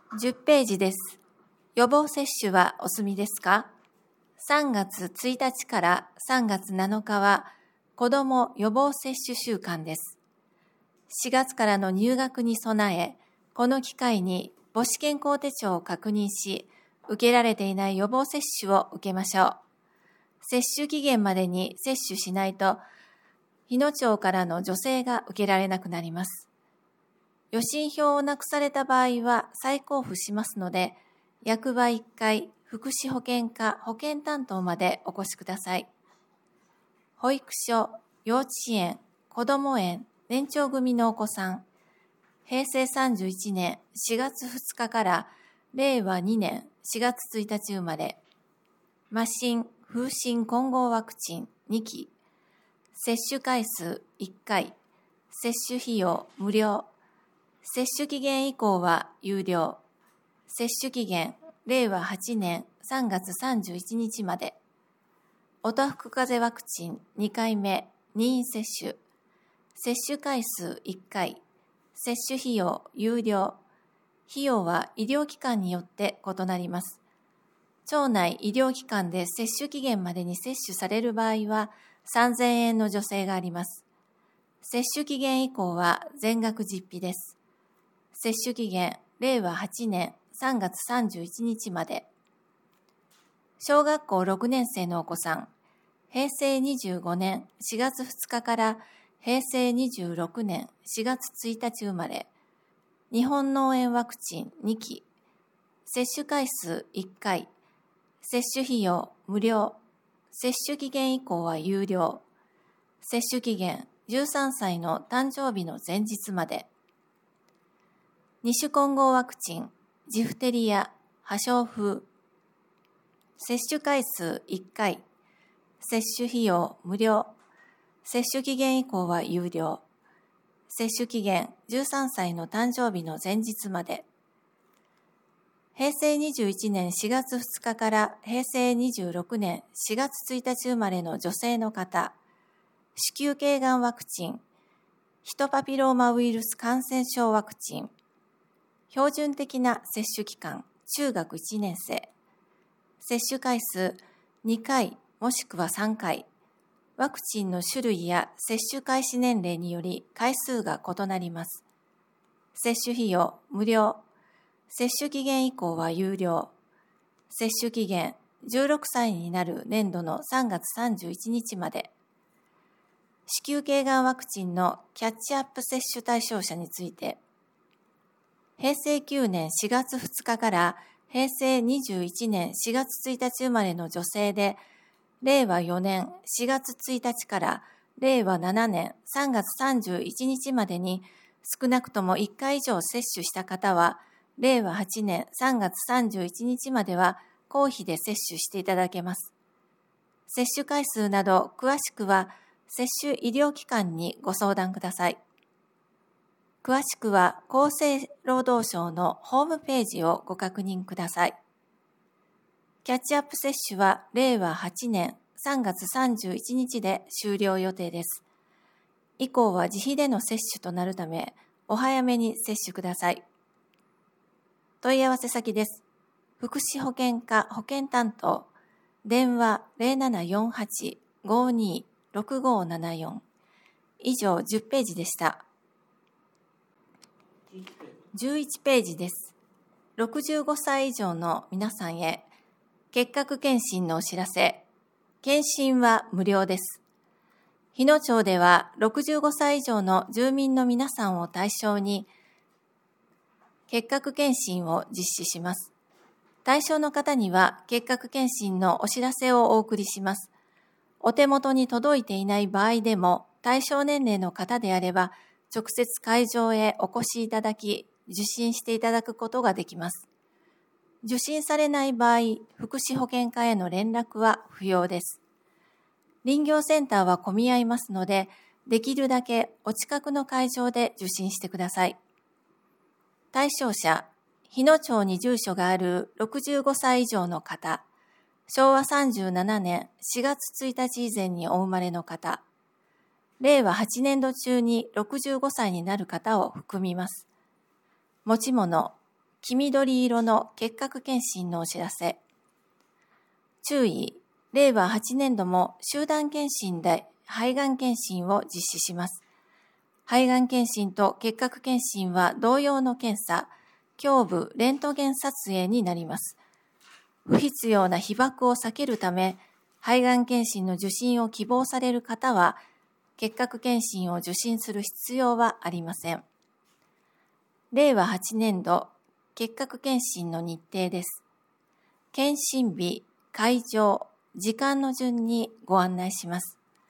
10ページです。予防接種はお済みですか？ 3 月1日から3月7日は子ども予防接種週間です。4月からの入学に備え、この機会に母子健康手帳を確認し、受けられていない予防接種を受けましょう。接種期限までに接種しないと、日野町からの助成が受けられなくなります。予診票をなくされた場合は再交付しますので、役場1階、福祉保健課保健担当までお越しください。保育所、幼稚園、こども園、年長組のお子さん、平成31年4月2日から令和2年4月1日生まれ、麻疹、風疹混合ワクチン2期、接種回数1回、接種費用無料、接種期限以降は有料、接種期限令和8年3月31日まで、おたふく風邪ワクチン2回目任意接種、接種回数1回、接種費用有料、費用は医療機関によって異なります。町内医療機関で接種期限までに接種される場合は3000円の助成があります。接種期限以降は全額実費です。接種期限令和8年3月31日まで。小学校6年生のお子さん、平成25年4月2日から平成26年4月1日生まれ、日本脳炎ワクチン2期、接種回数1回、接種費用無料、接種期限以降は有料、接種期限13歳の誕生日の前日まで。2種混合ワクチン、ジフテリア、破傷風、接種回数1回、接種費用無料、接種期限以降は有料、接種期限13歳の誕生日の前日まで。平成21年4月2日から平成26年4月1日生まれの女性の方、子宮頸がんワクチン、ヒトパピローマウイルス感染症ワクチン、標準的な接種期間、中学1年生、接種回数2回もしくは3回、ワクチンの種類や接種開始年齢により回数が異なります。接種費用無料、接種期限以降は有料、接種期限16歳になる年度の3月31日まで。子宮頸がんワクチンのキャッチアップ接種対象者について、平成9年4月2日から平成21年4月1日生まれの女性で、令和4年4月1日から令和7年3月31日までに少なくとも1回以上接種した方は、令和8年3月31日までは公費で接種していただけます。接種回数など詳しくは接種医療機関にご相談ください。詳しくは厚生労働省のホームページをご確認ください。キャッチアップ接種は令和8年3月31日で終了予定です。以降は自費での接種となるため、お早めに接種ください。問い合わせ先です。福祉保健課保健担当、電話 0748-526574。以上10ページでした。11ページです。65歳以上の皆さんへ、結核検診のお知らせ。検診は無料です。日野町では65歳以上の住民の皆さんを対象に、結核検診を実施します。対象の方には結核検診のお知らせをお送りします。お手元に届いていない場合でも、対象年齢の方であれば、直接会場へお越しいただき、受診していただくことができます。受診されない場合、福祉保健課への連絡は不要です。林業センターは混み合いますので、できるだけお近くの会場で受診してください。対象者、日野町に住所がある65歳以上の方、昭和37年4月1日以前にお生まれの方、令和8年度中に65歳になる方を含みます。持ち物、 黄緑色の結核検診のお知らせ。注意、令和8年度も集団検診で肺がん検診を実施します。肺がん検診と結核検診は同様の検査、胸部レントゲン撮影になります。不必要な被曝を避けるため、肺がん検診の受診を希望される方は、結核検診を受診する必要はありません。令和8年度結核検診の日程です。検診日、会場、時間の順にご案内します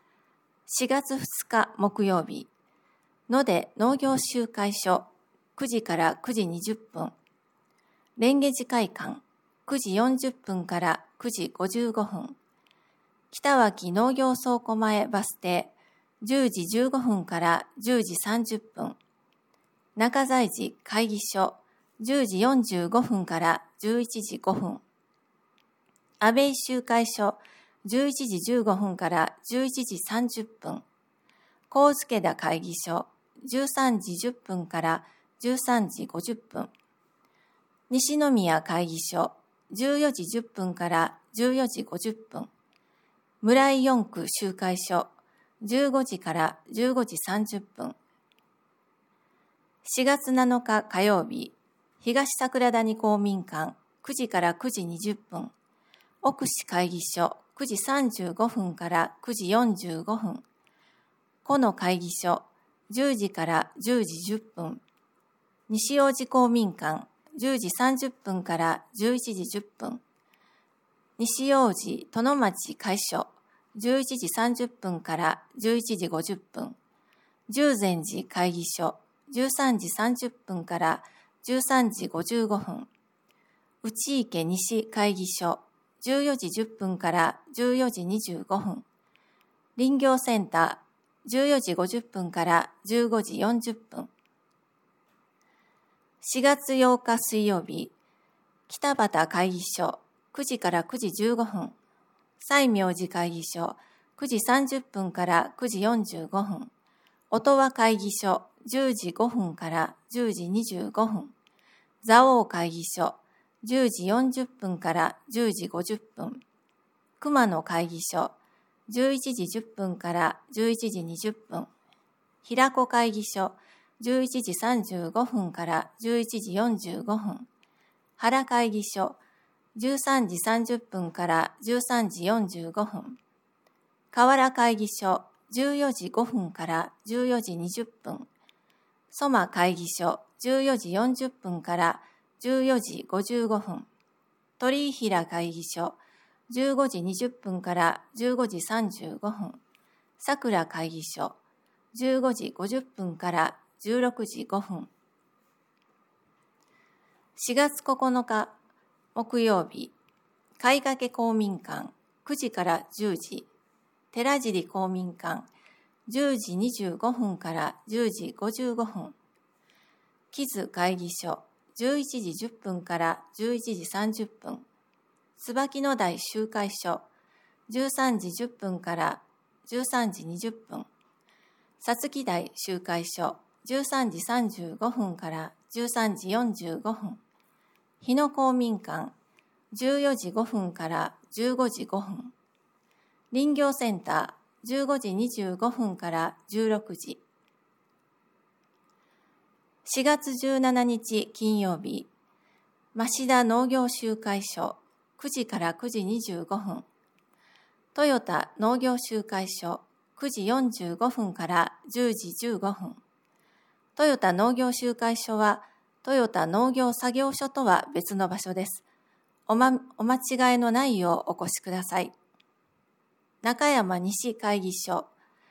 。4月2日木曜日、野出農業集会所9時から9時20分、蓮華寺会館9時40分から9時55分、北脇農業倉庫前バス停10時15分から10時30分、中在寺会議所10時45分から11時5分、安倍集会所11時15分から11時30分、上野田会議所13時10分から13時50分、西宮会議所14時10分から14時50分、村井4区集会所15時から15時30分、4月7日火曜日、東桜谷公民館9時から9時20分、奥市会議所9時35分から9時45分、古野会議所10時から10時10分、西大路公民館10時30分から11時10分、西大路殿町会所11時30分から11時50分、十禅寺会議所13時30分から13時55分、内池西会議所14時10分から14時25分、林業センター14時50分から15時40分、4月8日水曜日、北畑会議所9時から9時15分、西明寺会議所9時30分から9時45分、音羽会議所10時5分から10時25分、蔵王会議所10時40分から10時50分、熊野会議所11時10分から11時20分、平子会議所11時35分から11時45分、原会議所13時30分から13時45分、河原会議所14時5分から14時20分、蘇馬会議所14時40分から14時55分、鳥居平会議所15時20分から15時35分、桜会議所15時50分から16時5分。4月9日木曜日、貝掛公民館9時から10時、寺尻公民館10時25分から10時55分、木津会議所11時10分から11時30分、椿野台集会所13時10分から13時20分、さつき台集会所13時35分から13時45分、日野公民館14時5分から15時5分、林業センター15時25分から16時。4月17日金曜日、増田農業集会所9時から9時25分、豊田農業集会所9時45分から10時15分。豊田農業集会所は豊田農業作業所とは別の場所です。お間違いのないようお越しください。中山西会議所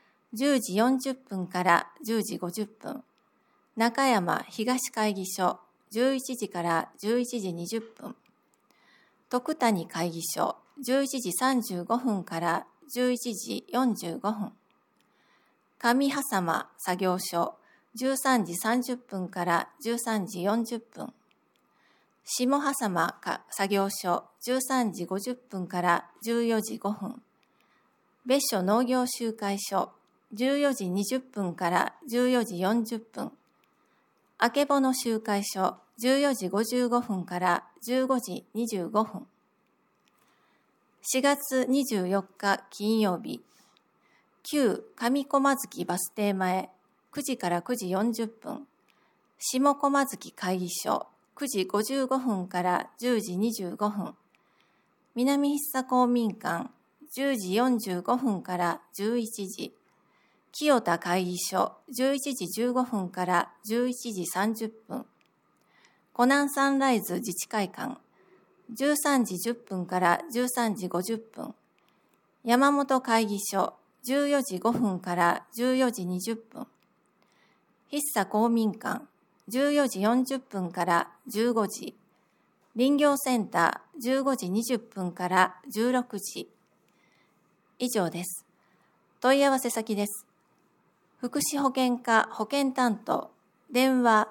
10時40分から10時50分、中山東会議所11時から11時20分、徳谷会議所11時35分から11時45分、上波佐作業所13時30分から13時40分、下波佐作業所13時50分から14時5分、別所農業集会所14時20分から14時40分、あけぼの集会所 14時55分から15時25分。4月24日金曜日、旧上小間月バス停前、9時から9時40分。下小間月会議所、9時55分から10時25分。南筆佐公民館、10時45分から11時。清田会議所、11時15分から11時30分。湖南サンライズ自治会館、13時10分から13時50分。山本会議所、14時5分から14時20分。筆佐公民館、14時40分から15時。林業センター、15時20分から16時。以上です。問い合わせ先です。福祉保険課保険担当、電話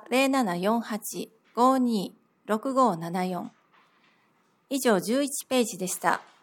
0748-526574。以上11ページでした。